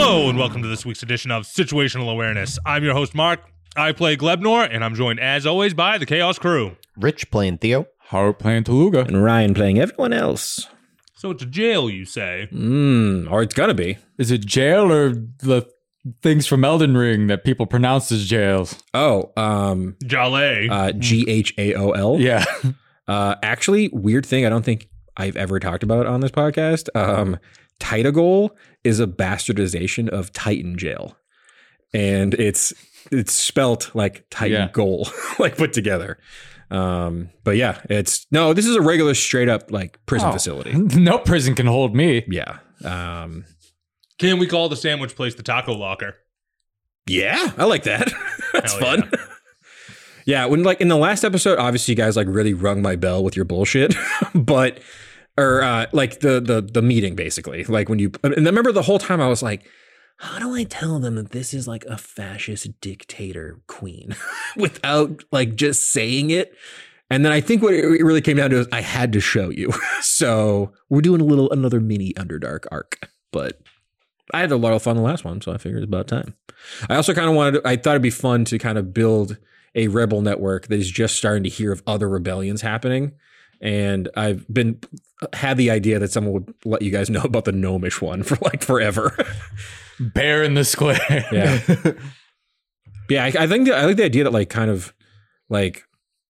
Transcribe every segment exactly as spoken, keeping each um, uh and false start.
Hello, and welcome to this week's edition of Situational Awareness. I'm your host, Mark. I play Glebnor, and I'm joined, as always, by the Chaos Crew. Rich playing Theo. Howard playing Taluga. And Ryan playing everyone else. So it's a jail, you say? Mmm, or it's gonna be. Is it jail or the things from Elden Ring that people pronounce as jails? Oh, um... Jale. Uh, G H A O L. Yeah. uh, actually, weird thing I don't think I've ever talked about on this podcast. Um, Titagol is a bastardization of Titan Jail. And it's it's spelt like Titan Yeah. Goal, like put together. Um, but yeah, it's no, this is a regular straight up like prison Oh. facility. No prison can hold me. Yeah. Um, Can we call the sandwich place the Taco Locker? yeah, I like that. That's Hell fun. Yeah. yeah, when like in the last episode, obviously you guys like really rung my bell with your bullshit, but or uh, like the the the meeting basically, like when you and I remember the whole time I was like, how do I tell them that this is like a fascist dictator queen without like just saying it? And then I think what it really came down to is I had to show you. So we're doing a little another mini Underdark arc, but I had a lot of fun the last one, so I figured it's about time. I also kind of wanted to, I thought it'd be fun to kind of build a rebel network that is just starting to hear of other rebellions happening. And I've been had the idea that someone would let you guys know about the gnomish one for like forever. Bear in the square. Yeah. yeah, I, I think that, I like the idea that like kind of like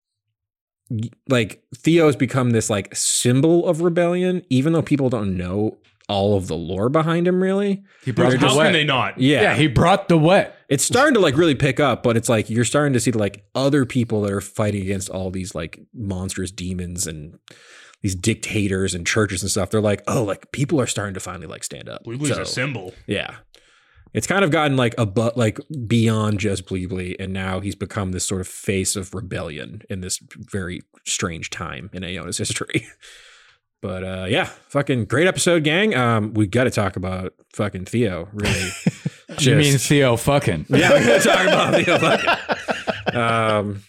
like Theo has become this like symbol of rebellion, even though people don't know all of the lore behind him really. He brought How the can wet. they not? Yeah. Yeah, he brought the wet. It's starting to like really pick up, but it's like you're starting to see like other people that are fighting against all these like monstrous demons and these dictators and churches and stuff. They're like, oh, like people are starting to finally like stand up. Bleebly's So, a symbol. yeah. It's kind of gotten like a but like beyond just Bleebly, and now he's become this sort of face of rebellion in this very strange time in Aeona's history. But uh, yeah, fucking great episode, gang. Um, we got to talk about fucking Theo, really. You mean Theo fucking. Yeah, we're gonna talk about Theo fucking. Um,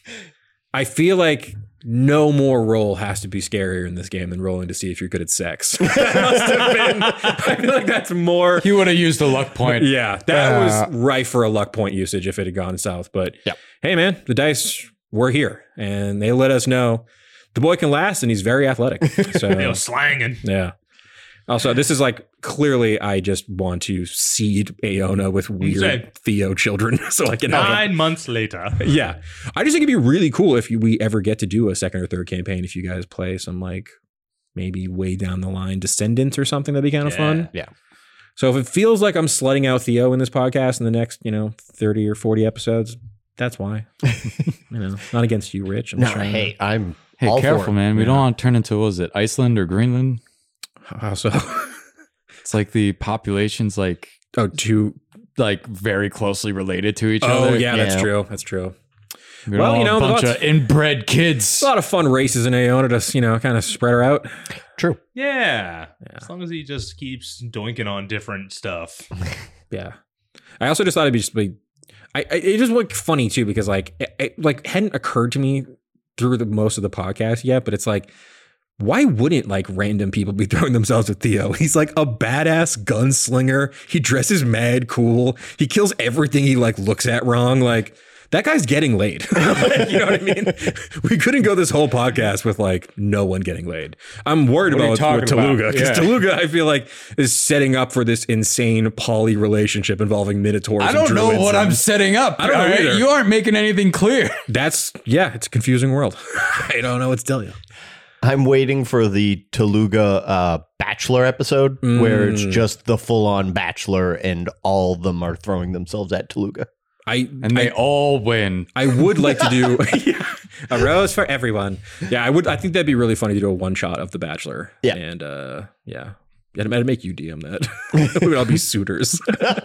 I feel like no more roll has to be scarier in this game than rolling to see if you're good at sex. That must have been. I feel like that's more. He would have used a luck point. Yeah, that Uh, was rife for a luck point usage if it had gone south. But Yeah. hey, man, the dice were here, and they let us know the boy can last, and he's very athletic. So You know, slanging. yeah. Also, this is like clearly I just want to seed Aeona with weird Same. Theo children so I can have them. Nine months later. Yeah. I just think it'd be really cool if you, we ever get to do a second or third campaign, if you guys play some like maybe way down the line Descendants or something, that'd be kind of Yeah. fun. Yeah. So if it feels like I'm slutting out Theo in this podcast in the next, you know, thirty or forty episodes, that's why. you know, not against you, Rich. I'm No, just trying hey, I'm Hey, all for careful, it. man. We Yeah. don't want to turn into, what was it, Iceland or Greenland? to, how so? It's like the population's like oh, two. like very closely related to each Oh, other. yeah, that's Yeah. true. That's true. We're Well, all you know, a bunch lots- of inbred kids. A lot of fun races in Aeona to, you know, kind of spread her out. True. Yeah. Yeah. As long as he just keeps doinking on different stuff. Yeah. I also just thought it'd be just like, I, I it just looked funny too, because like, it, it like hadn't occurred to me through the most of the podcast yet, but it's like, why wouldn't like random people be throwing themselves at Theo? He's like a badass gunslinger. He dresses mad cool. He kills everything he like looks at wrong. Like that guy's getting laid. Like, you know what I mean? We couldn't go this whole podcast with like no one getting laid. I'm worried What are you about with, with talking about? Taluga, because Yeah. Taluga I feel like is setting up for this insane poly relationship involving minotaurs. I and don't know druids what and- I'm setting up. I don't know all right? either. You aren't making anything clear. That's yeah, it's a confusing world. I don't know what to tell you. I'm waiting for the Taluga uh, Bachelor episode Mm. where it's just the full-on Bachelor and all of them are throwing themselves at Taluga. I And they I, all win. I would like to do yeah, a rose for everyone. Yeah, I would. I think that'd be really funny to do a one shot of The Bachelor. Yeah. and uh, yeah, I'd, I'd make you D M that. We would all be suitors.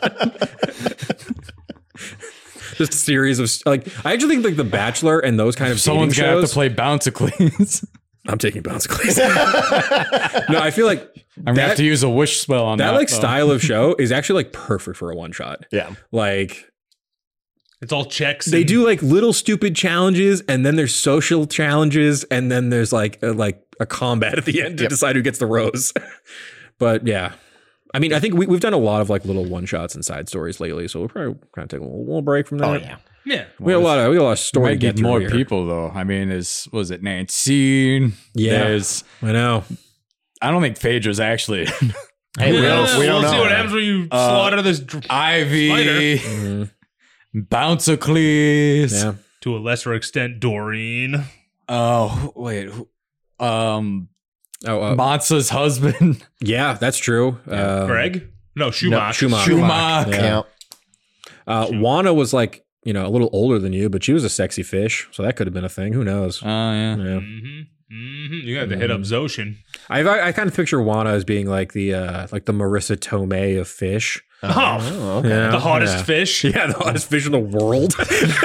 Just a series of like. I actually think like The Bachelor and those kind of Someone's dating gonna have shows. to play Bouncicles. I'm taking Bounce Cleese. No, I feel like I'm gonna have to use a wish spell on that. that like though. style of show is actually like perfect for a one shot. Yeah. Like It's all checks. they and- do like little stupid challenges, and then there's social challenges, and then there's like a, like a combat at the end to Yep. decide who gets the rose. But yeah, I mean, I think we, we've done a lot of like little one shots and side stories lately, so we'll probably kind of take a little, little break from that. Oh yeah. Yeah. We got a lot of we got a lot of story Might to get get more through here. people though. I mean, is was it Nancy? Yeah. There's, I know. I don't think Phaedra's actually Hey, we Yeah, don't, we don't we'll know. see what happens when you Uh, slaughter this dr- Ivy, Mhm. Bouncicles. Yeah. to a lesser extent, Doreen. Oh wait, who- um, Oh, uh, Mansa's husband. yeah, that's true. Um, Greg? No, Schumacher. Schumacher. Schumacher. Yeah. Yeah. Uh, Wana was like, you know, a little older than you, but she was a sexy fish, so that could have been a thing. Who knows? Oh yeah. Yeah. Mm-hmm. Mm-hmm. You got to hit up Zoshin. I, I I kind of picture Wana as being like the uh like the Marissa Tomei of fish. Oh, Oh, okay. Yeah. the hottest Yeah. fish. Yeah, the hottest fish in the world.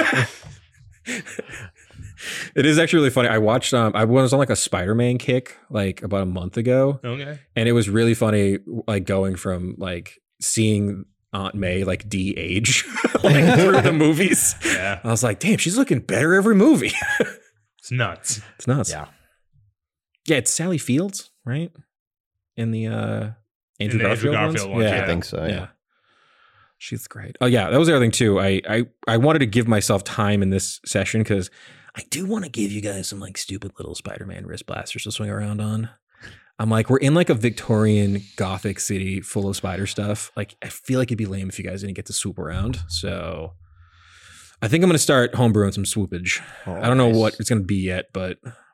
It is actually really funny. I watched um I was on like a Spider-Man kick like about a month ago, Okay. and it was really funny like going from like seeing Aunt May like de-age like through the movies. Yeah. I was like, damn, she's looking better every movie. It's nuts. It's nuts. Yeah. Yeah, it's Sally Fields, right? In the uh Andrew In the Andrew Garfield, Garfield ones? ones, Yeah. I think so. yeah. Yeah. She's great. Oh yeah, that was the other thing too. I I, I wanted to give myself time in this session because I do want to give you guys some like stupid little Spider-Man wrist blasters to swing around on. I'm like, we're in like a Victorian Gothic city full of spider stuff. Like, I feel like it'd be lame if you guys didn't get to swoop around. So I think I'm gonna start homebrewing some swoopage. Oh, I don't know nice. what it's gonna be yet, but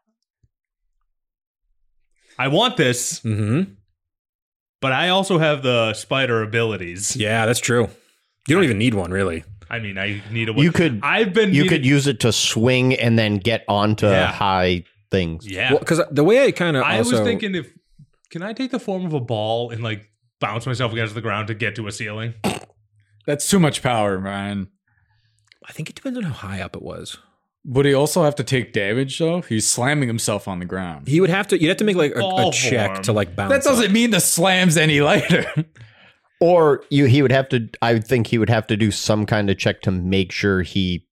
I want this, mm-hmm. but I also have the spider abilities. Yeah, that's true. You don't even need one really. I mean, I need a. You could I've been. you needing- could use it to swing and then get onto Yeah. high things. Yeah. Well, because the way I kind of I also was thinking if can I take the form of a ball and like bounce myself against the ground to get to a ceiling? That's too much power, man. I think it depends on how high up it was. Would he also have to take damage though? He's slamming himself on the ground. He would have to. You'd have to make like a, a Ball check form. to like bounce. That doesn't up. mean the slam's any lighter. Or you he would have to I would think he would have to do some kind of check to make sure he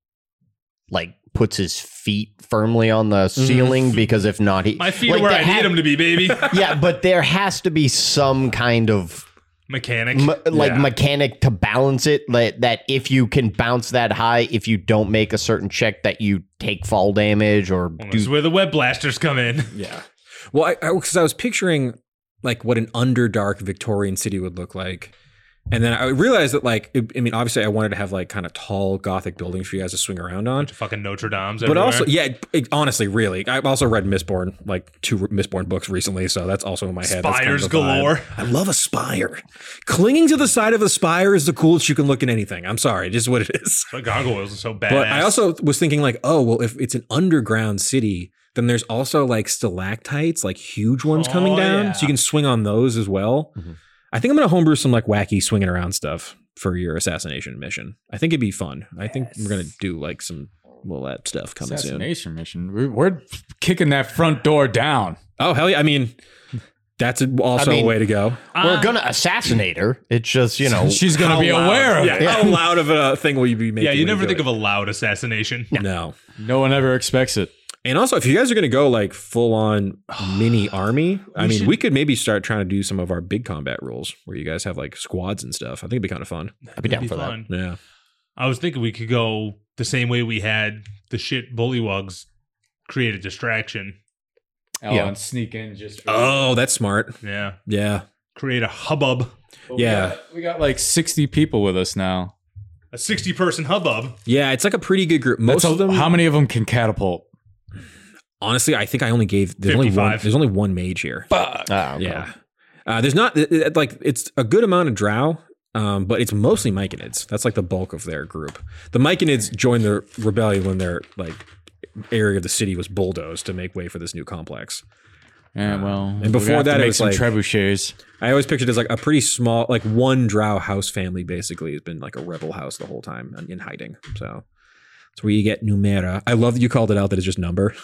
like puts his feet firmly on the ceiling because if not he My feet like, are where there I ha- need them to be, baby. Yeah, but there has to be some kind of Mechanic. me- like Yeah. mechanic to balance it like, that if you can bounce that high, if you don't make a certain check that you take fall damage or Well, this is do where the web blasters come in. Yeah. Well, I because I, I was picturing like what an underdark Victorian city would look like. And then I realized that, like, it, I mean, obviously, I wanted to have like kind of tall Gothic buildings for you guys to swing around on. Fucking Notre Dame's But everywhere. also, yeah, it, it- honestly, really, I've also read Mistborn, like two Mistborn books recently, so that's also in my head. That's kind Spires of the vibe. galore. I love a spire. Clinging to the side of a spire is the coolest you can look in anything. I'm sorry, just what it is. But gargoyles are so badass. But I also was thinking, like, oh, well, if it's an underground city, then there's also like stalactites, like huge ones coming Oh, down, yeah. so you can swing on those as well. Mhm. I think I'm gonna homebrew some like wacky swinging around stuff for your assassination mission. I think it'd be fun. I think we're gonna do like some well that stuff coming soon. Assassination mission. We're, we're kicking that front door down. Oh hell yeah! I mean, that's a- also I mean, a way to go. we're Uh, gonna assassinate her. It's just, you know, She's gonna How be loud- aware of yeah, it. How loud of a thing will you be making? Yeah, you when never do think it? of a loud assassination. no. No one ever expects it. And also, if you guys are going to go like full on mini army, I We mean, should- we could maybe start trying to do some of our big combat rules where you guys have like squads and stuff. I think it'd be kind of fun. I'd be down It'd for that. fun. Yeah. I was thinking we could go the same way we had the shit bullywugs create a distraction. Oh, Yeah. and sneak in just. For Oh, that's smart. Yeah. Yeah. Create a hubbub. But we yeah. got- we got like sixty people with us now. A sixty person hubbub. Yeah. It's like a pretty good group. Most That's a- of them, How many of them can catapult? honestly, I think I only gave, there's only one, fifty-five. there's only one mage here. Fuck. Ah, okay. Yeah. Uh, there's not, it- it- like, it's a good amount of drow, um, but it's mostly Myconids. That's like the bulk of their group. The Myconids joined the rebellion when their, like, area of the city was bulldozed to make way for this new complex. Yeah, well. and we're before gonna have to that, it make was some like- trebuchets. I always pictured it as like a pretty small, like one drow house family basically has been like a rebel house the whole time in hiding. So it's where you get Numera. I love that you called it out that it's just number.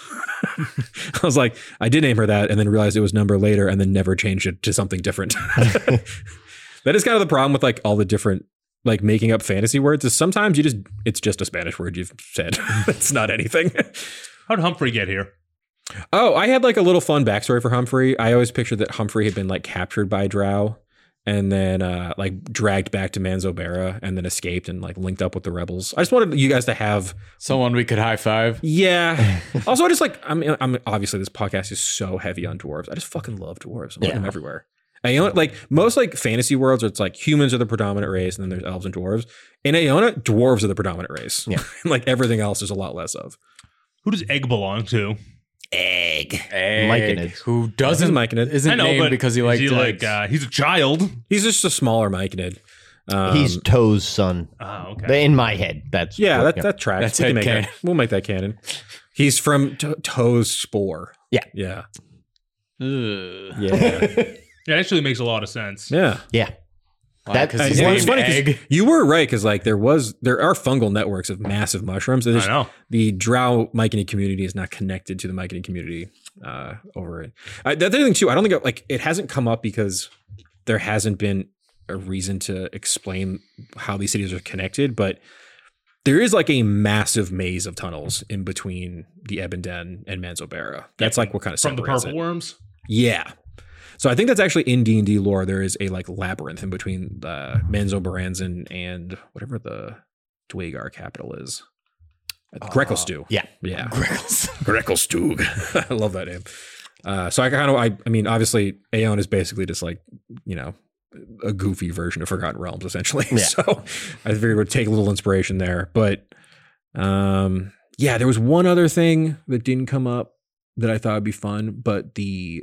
I was like, I did name her that and then realized it was number later and then never changed it to something different. That is kind of the problem with like all the different like making up fantasy words is sometimes you just, it's just a Spanish word you've said. It's not anything. How'd Humphrey get here? Oh, I had like a little fun backstory for Humphrey. I always pictured that Humphrey had been like captured by Drow and then uh, like dragged back to Manzobera and then escaped and like linked up with the rebels. I just wanted you guys to have Someone we could high five. yeah. Also, I just like I'm. I'm obviously this podcast is so heavy on dwarves. I just fucking love dwarves. I love Yeah. them everywhere. Aeon, like most like fantasy worlds, it's like humans are the predominant race, and then there's elves and dwarves. In Aeona, dwarves are the predominant race. Yeah. Like everything else, there's a lot less of. Who does Egg belong to? Egg. Egg, Myconid. who doesn't Myconid. isn't I know, named but because he is liked he like eggs. uh, he's a child. He's just a smaller Myconid. Um, He's Toe's son. Oh, okay. In my head, that's yeah, what- that that tracks. That's we can head make canon. that, we'll make that canon. He's from to- Toe's spore. Yeah. Yeah. Ugh. Yeah. It actually makes a lot of sense. Yeah. yeah. Why? That- 'Cause Uh, he's yeah, named it's funny 'cause Egg. you were right because like there was there are fungal networks of massive mushrooms. There's I know. the Drow Myconid community is not connected to the Myconid community uh, over it. Uh, the other thing too, I don't think it, like it hasn't come up because there hasn't been a reason to explain how these cities are connected, but there is like a massive maze of tunnels in between the Ebenden and Manzobera. That's like what kind of From the separates purple it. worms. Yeah. So I think that's actually in D and D lore. There is a like labyrinth in between uh, Manzo-Baranzan and whatever the Dwagar capital is. Uh, Grekelstug. Yeah. Yeah. Grekelstug. I love that name. Uh, so I kind of, I, I mean, obviously Aeon is basically just like, you know, a goofy version of Forgotten Realms, essentially. Yeah. So I figured we'd take a little inspiration there. But um, yeah, there was one other thing that didn't come up that I thought would be fun, but the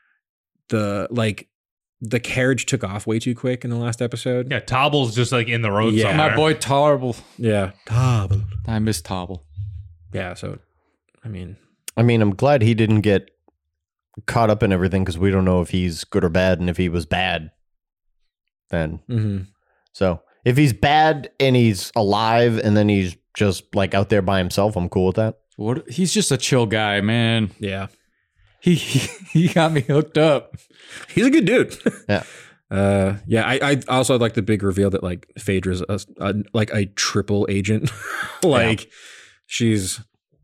the like the carriage took off way too quick in the last episode. Yeah, Tobble's just like in the road Yeah. somewhere. My boy Tobble. Yeah. I miss Tobble. Yeah. So, I mean, I mean, I'm glad he didn't get caught up in everything because we don't know if he's good or bad, and if he was bad, then mm-hmm. so if he's bad and he's alive and then he's just like out there by himself, I'm cool with that. What? He's just a chill guy, man. yeah, He he, he got me hooked up. he's a good dude. Yeah. Uh, yeah. I, I also like the big reveal that like Phaedra's a, a, like a triple agent. Like she's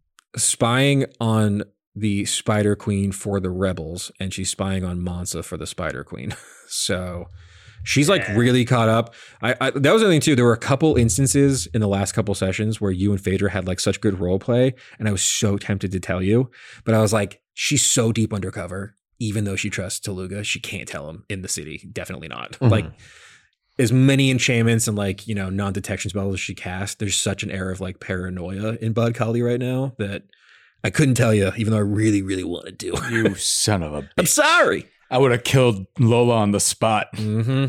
spying on the Spider Queen for the rebels, and she's spying on Mansa for the Spider Queen. So she's like really caught up. I, I that was the thing too. There were a couple instances in the last couple sessions where you and Phaedra had like such good role play, and I was so tempted to tell you, but I was like, she's so deep undercover. Even though she trusts Teluga, she can't tell him in the city. Definitely not. Mhm. Like as many enchantments and like, you know, non-detection spells as she casts, there's such an air of like paranoia in Bud Kali right now that I couldn't tell you, even though I really, really wanted to. You son of a I'm bitch. sorry. I would have killed Lola on the spot. Mm-hmm.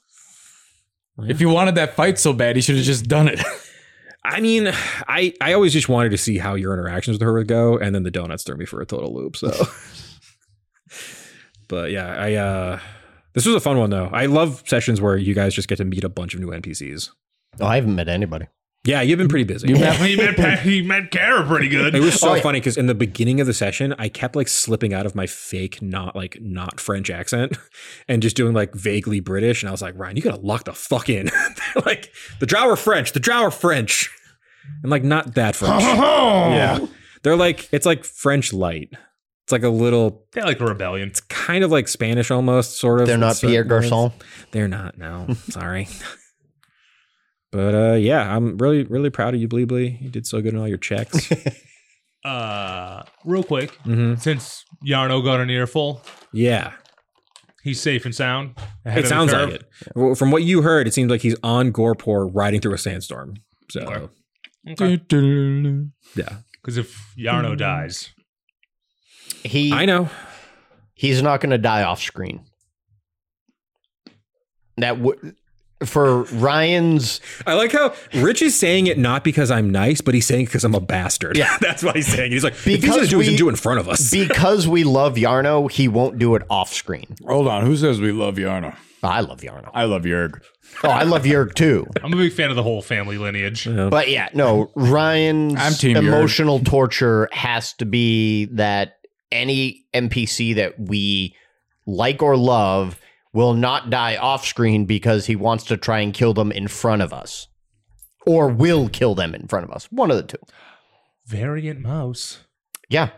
If you wanted that fight so bad, he should have just done it. I mean, I, I always just wanted to see how your interactions with her would go, and then the donuts threw me for a total loop. So, but yeah, I uh, this was a fun one though. I love sessions where you guys just get to meet a bunch of new N P Cs. Oh, I haven't met anybody. Yeah, you've been pretty busy. You met- he met he met Kara pretty good. It was so Oh, yeah. funny because in the beginning of the session, I kept like slipping out of my fake, not like not French accent and just doing like vaguely British. And I was like, Ryan, you gotta lock the fuck in. Like the Drow are French, the Drow are French. I'm like, not that French. Yeah. They're like, it's like French light. It's like a little, They're like a rebellion. kind of like Spanish almost, sort of. They're not at certain Pierre moments. Garçon. They're not, no. Sorry. But uh, yeah, I'm really, really proud of you, Bleebly. You did so good in all your checks. Uh, real quick, hmm since Yarno got an earful, Yeah. he's safe and sound. ahead It of the sounds curve. like it. Well, from what you heard, it seems like he's on Gorepore riding through a sandstorm. So, Okay. Okay. yeah. Because if Yarno dies, He I know. he's not going to die off screen. That would for Ryan's. I like how Rich is saying it not because I'm nice, but he's saying it because I'm a bastard. Yeah. That's what he's saying. He's like, if he's Because going to do it, he's we- gonna do it in front of us. Because we love Yarno, he won't do it off screen. Hold on. Who says we love Yarno? I love Yarno. I love Yerg. Oh, I love Yerg too. I'm a big fan of the whole family lineage. Yeah. But yeah, no, Ryan's I'm Team Yerg. emotional torture has to be that any N P C that we like or love will not die off screen because he wants to try and kill them in front of us. Or will kill them in front of us. One of the two. Variant mouse. Yeah.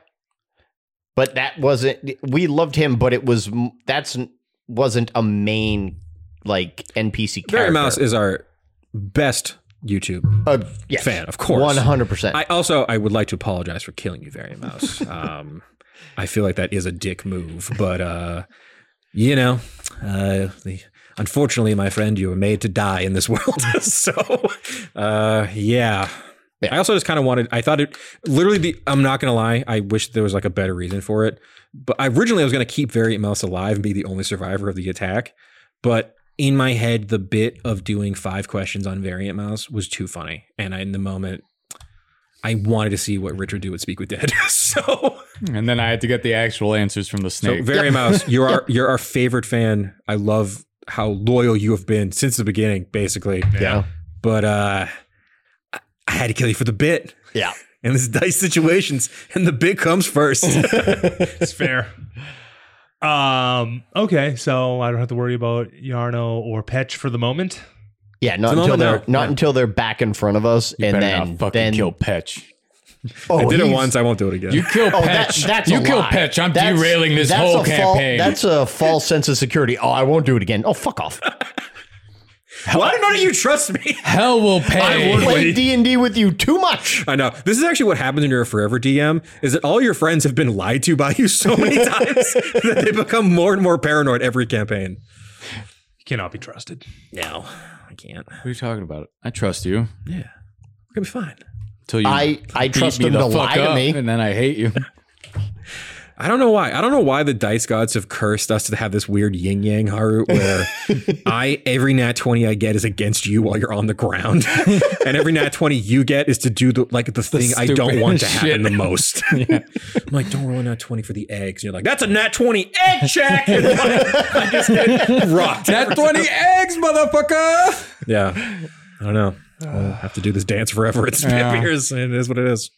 But that wasn't we loved him, but it was that's wasn't a main like N P C Barry character. Mouse is our best YouTube uh, yes, fan, of course. one hundred percent. I also I would like to apologize for killing you, Barry Mouse. Um, I feel like that is a dick move, but uh, you know, uh, the, unfortunately, my friend, you were made to die in this world. so, uh, yeah. Yeah. I also just kind of wanted. I thought it literally. The I'm not gonna lie. I wish there was like a better reason for it. But I originally I was gonna keep Variant Mouse alive and be the only survivor of the attack. But in my head, the bit of doing five questions on Variant Mouse was too funny, and I, in the moment, I wanted to see what Richard do with Speak with Dead. so, And then I had to get the actual answers from the so snake. Variant Mouse, you're our you're our favorite fan. I love how loyal you have been since the beginning, basically. yeah, But uh, I, I had to kill you for the bit. yeah. In this dice situations, and the bit comes first. It's fair. Um. Okay, so I don't have to worry about Yarno or Petch for the moment. Yeah, not the until moment they're now. not Yeah. until they're back in front of us, You and better then not fucking then kill Petch. oh, I did it he's- once. I won't do it again. You kill Oh, that, Petch. that's you a kill lie. Petch. I'm That's- derailing this that's whole a fal- campaign. that's a false sense of security. Oh, I won't do it again. Oh, fuck off. Why do none of you trust me? Hell will pay. would- Play Wait. D and D with you too much. I know. This is actually what happens when you're a forever D M, is that all your friends have been lied to by you so many times that they become more and more paranoid every campaign. You cannot be trusted. No, I can't. What are you talking about? I trust you. Yeah. We're going to be fine. Till you I- I beat trust me them the to fuck lie to up, me. and then I hate you. I don't know why. I don't know why the dice gods have cursed us to have this weird yin yang Haru where I every nat twenty I get is against you while you're on the ground. And every nat twenty you get is to do the like the thing I don't want to stupidest happen shit. the most. I'm like, don't roll a nat twenty for the eggs. And you're like, that's a nat twenty egg check. And like, I just get rocked. That twenty eggs, motherfucker. Yeah. I don't know. I'll have to do this dance forever. It's Yeah. years. It is what it is.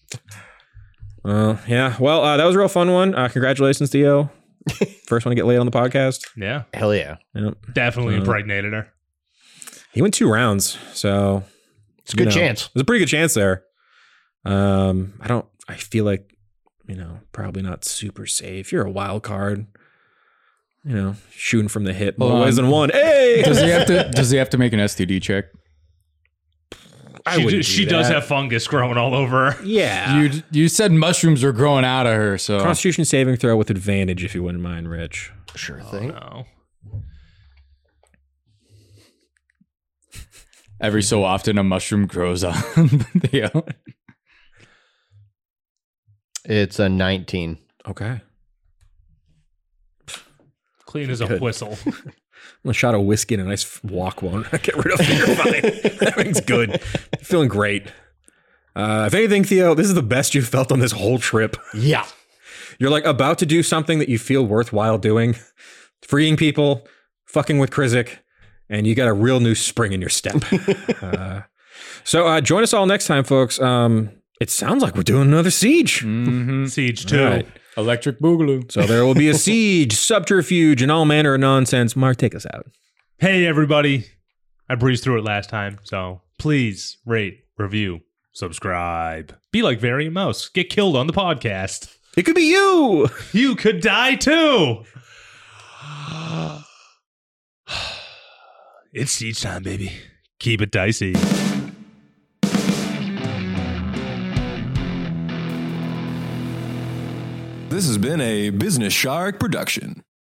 Uh, yeah. Well, uh, that was a real fun one. Uh, congratulations, Theo. First one to get laid on the podcast. Yeah, Hell yeah. Yep. definitely Uh, impregnated her. He went two rounds, so It's a good you know, chance. There's a pretty good chance there. Um, I don't. I feel like you know probably not super safe. You're a wild card. You know, shooting from the hip, more Hold ways on. than one. Hey, Does he have to? Does he have to make an S T D check? I She, wouldn't do- do she does that. have fungus growing all over her. Yeah. You you said mushrooms are growing out of her, so Constitution saving throw with advantage, if you wouldn't mind, Rich. Sure Oh, thing. no. every so often a mushroom grows on Theo. It's a nineteen. Okay. Clean as a Good. whistle. A shot of whiskey and a nice walk won't get rid of finger fighting. Everything's good. Feeling great. Uh, if anything, Theo, this is the best you've felt on this whole trip. Yeah. You're like about to do something that you feel worthwhile doing, freeing people, fucking with Krizik, and you got a real new spring in your step. uh, so uh, join us all next time, folks. Um, it sounds like we're doing another siege. Mm-hmm. Siege two. All right. Electric Boogaloo. So there will be a siege, subterfuge, and all manner of nonsense. Mark, take us out. Hey, everybody. I breezed through it last time, so please rate, review, subscribe. Be like Variant Mouse. Get killed on the podcast. It could be you. You could die too. It's siege time, baby. Keep it dicey. This has been a Business Shark production.